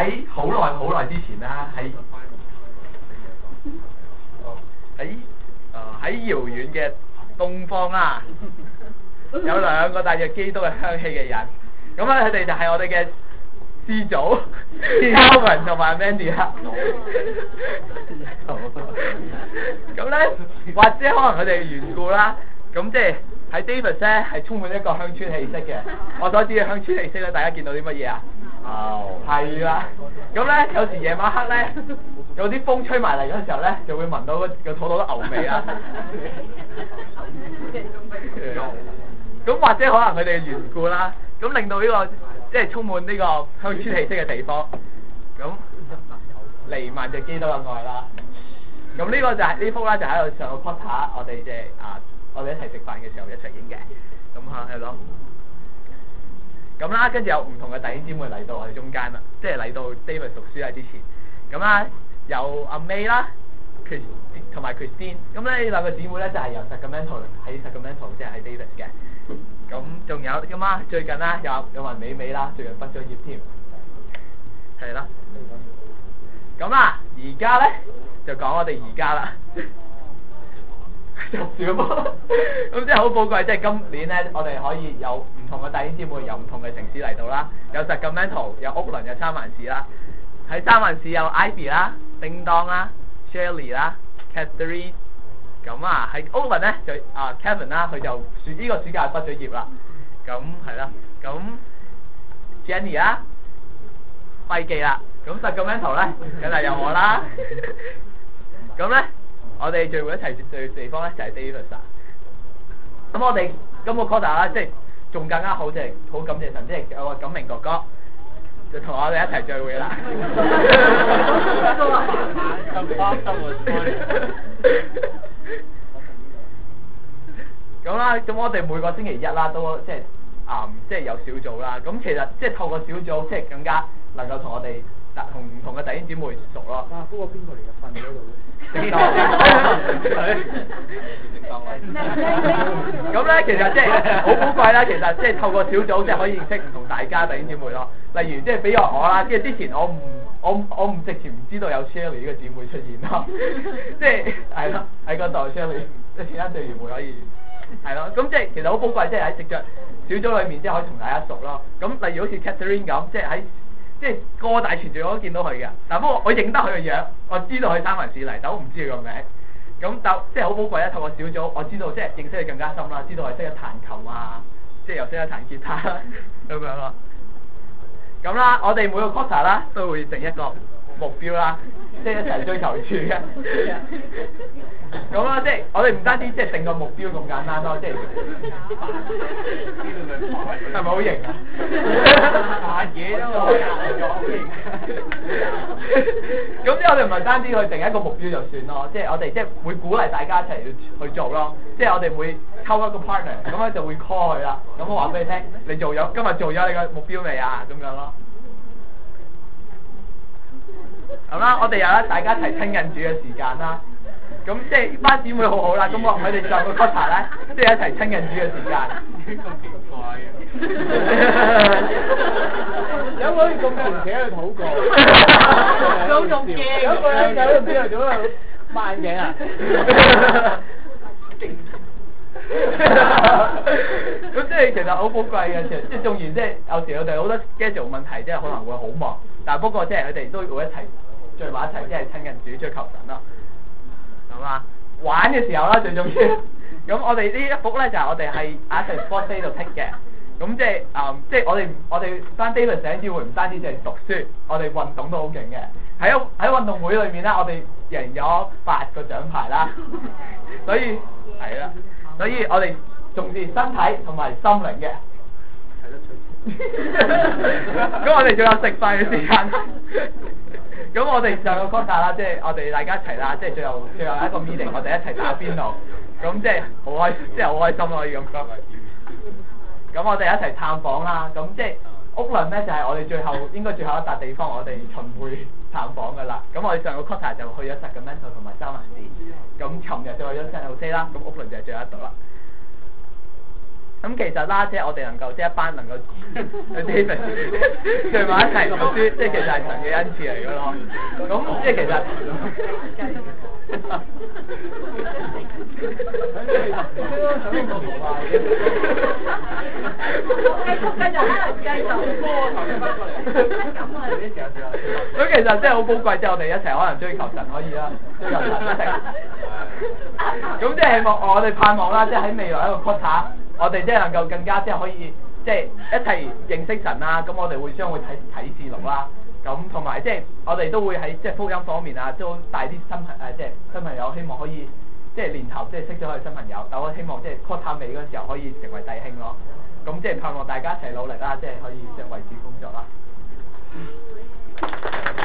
喺好耐之前啦，喺遙遠嘅東方啦，有兩個帶着基督嘅香氣嘅人，咁咧佢哋就係我哋嘅師祖 Calvin 同埋 Mandy 啦。咁咧，或者可能佢哋嘅緣故啦，咁即係喺 Davis 咧係充滿一個鄉村氣息嘅。我所指嘅鄉村氣息咧，大家見到啲乜嘢啊？係啦。咁咧有時夜晚黑咧，有啲風吹埋嚟嗰陣時候咧，就會聞到個肚度嘅牛味啦。咁或者可能佢哋嘅緣故啦，咁令到呢個即係充滿呢個鄉村氣息嘅地方，咁彌漫著基督嘅愛啦。咁呢個就係呢幅啦，就喺度上個 quarter，我哋我哋一齊食飯嘅時候一齊影嘅，咁係咯。咁啦，跟住有唔同嘅弟兄姊妹嚟到我哋中間啦，即係嚟到 David 讀書喺之前。咁啦，有阿 May 啦，同埋 Christine。咁咧呢兩個姊妹咧就係由 Sacramento 喺 Sacramento 即係喺 David 嘅。咁仲有咁啊，最近啦有雲美啦，最近畢咗業添，係啦。咁啊，而家咧就講我哋而家啦，就少咁即係好寶貴，即係今年咧，我哋可以有唔同嘅弟兄姊妹由唔同嘅城市嚟到啦，有 Sacramento， 有屋崙，有三藩市啦。喺三藩市有 Ivy 啦、叮當啦、Shirley 啦、Catherine。咁啊喺屋崙咧就Kevin 啦，佢就呢個暑假畢咗業啦。咁係啦，咁 Jenny 啦、輝記啦，咁 Sacramento 咧梗係有我啦。咁咧我哋聚會一齊聚地方咧就係 Davis 啊。咁我哋今個 quarter 啦，即係仲更加好，即係好感謝神，即係有個錦明哥哥就同我哋一齊聚會啦。咁啦，咁我哋每個星期一啦，都即係有小組啦。咁其實即係透過小組，即係更加能夠同我哋同唔同嘅弟兄姊妹熟咯。啊，嗰個邊個嚟嘅？瞓喺度嘅。咁咧，其實即係好寶貴啦。其實即係透過小組，即係可以認識唔同大家弟兄姊妹咯。例如即係比如我啦，即係之前我唔直情唔知道有 Shirley 呢個姊妹出現咯。即係係咯，喺嗰度 Shirley 即係其他隊員會可以。係咯，咁即係其實好寶貴，即係喺直着小組裏面，即係可以同大家熟咯。咁例如好似 Catherine 咁，即係個大團聚我都見到佢嘅，但不過我認得佢嘅樣，我知道佢三藩市嚟，但我唔知佢個名。咁就即係好寶貴啦，透過小組，我知道即係認識佢更加深啦，知道佢識得彈琴啊，即係又識得彈吉他咁樣咯。咁啦，我哋每個 quarter 啦都會定一個目標啦，即係一齊追求住嘅。咁啦，即係我哋唔單止即係定個目標咁簡單咯，即係係咪好型啊？扮嘢都好型。咁即係我哋唔係單止去定一個目標就算咯，即係我哋即係會鼓勵大家一齊去做咯。即係我哋會抽一個 partner，咁咧就會 call 佢啦。咁我話俾你聽，你今日做咗你個目標未啊？咁樣咯。咁啦，我哋有大家一齊親近主嘅時間啦。咁即係班姊妹好好啦，咁我哋上個 quarter 咧，即係一齊親近主嘅時間。咁奇怪嘅。有冇咁長期喺度禱告？有仲驚？有個人喺度邊度做啊？抹眼鏡啊！咁即係其實好寶貴嘅，即係縱然即係有時我哋好多 schedule 問題，即係可能會好忙，但係不過即係佢哋都會一齊聚埋一齊，即係親近主、追求神咯。咁啊，玩嘅時候啦最重要。咁我哋呢一幅咧就係我哋係喺 Sports Day 度 take 嘅。咁即係我哋班 David 醒智會唔單止淨係讀書，我哋運動都好勁嘅。喺運動會裏面咧，我哋贏咗8個獎牌啦。所以係啦，所以我哋重視身體同埋心靈嘅。係咯，咁我哋仲有食飯嘅時間。咁我哋上個 quarter 啦，即係我哋大家一齊啦，即係最後一個 meeting， 我哋一齊打邊爐，咁即係好開心咯，可以咁講。咁我哋一齊探訪啦，咁即係屋崙咧就係我哋應該最後一笪地方，我哋巡迴探訪噶啦。咁我哋上個 quarter 就去咗 Sacramento 同埋三藩市，咁尋日就去咗 San Jose啦，咁屋崙就係最後一度啦。 咁其實啦，即係我哋能夠即係一班能夠David 聚埋一齊讀書，即係其實係神嘅恩賜嚟嘅咯。咁即係其實。咁其實真係好寶貴，即係我哋一齊可能追求神可以啦，追求神一齊。咁即係希望我哋盼望啦，即係喺未來一個 quarter，我哋即係能夠更加即係可以即係一齊認識神啦。咁我哋會將會睇啟示錄啦。咁同埋即係我哋都會喺即係福音方面啊，都帶啲即係新朋友，希望可以即係年頭即係識咗佢新朋友。但我希望即係 quarter 尾嗰時候可以成為弟兄咯。咁即係盼望大家一齊努力啦，即係可以即係為主工作啦。